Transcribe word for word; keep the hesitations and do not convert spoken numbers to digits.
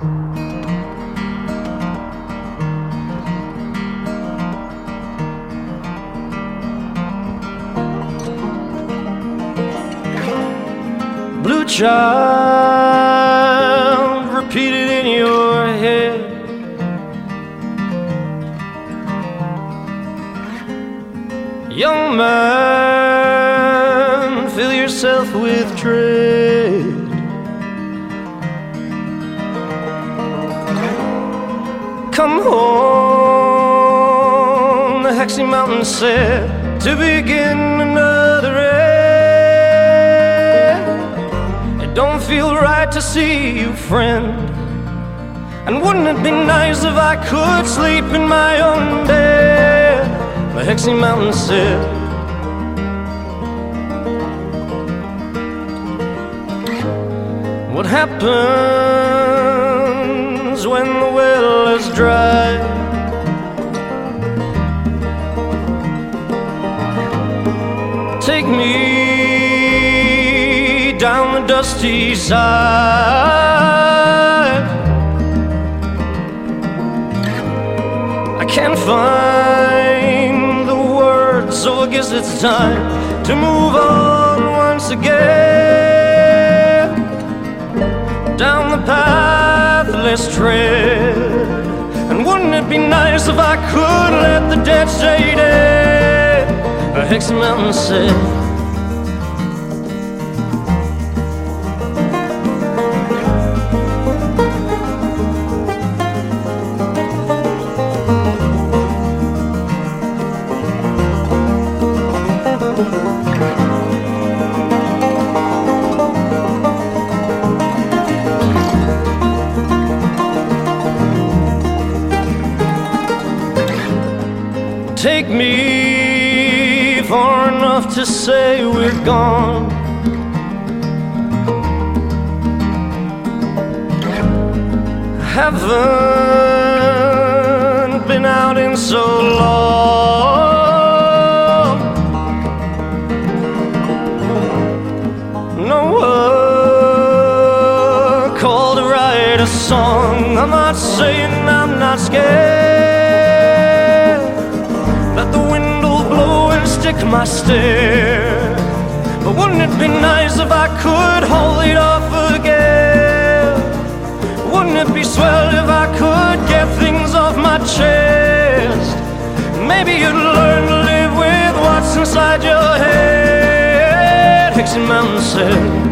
Blue child, repeat it in your head. Young man, fill yourself with dread. Come home, the Hexy Mountain said, to begin another end. It don't feel right to see you, friend. And wouldn't it be nice if I could sleep in my own bed? The Hexy Mountain said. What happens when the well is dry? Take me down the dusty side. I can't find the words, so I guess it's time to move on once again, down the path less tread. And wouldn't it be nice if I could let the dead stay dead? A Hexy Mountain said. Take me far enough to say we're gone. Haven't been out in so long. No one called to write a song. I'm not saying I'm not scared. Let the wind will blow and stick my stare. But wouldn't it be nice if I could hold it off again? Wouldn't it be swell if I could get things off my chest? Maybe you'd learn to live with what's inside your head. Hexy Mountain said.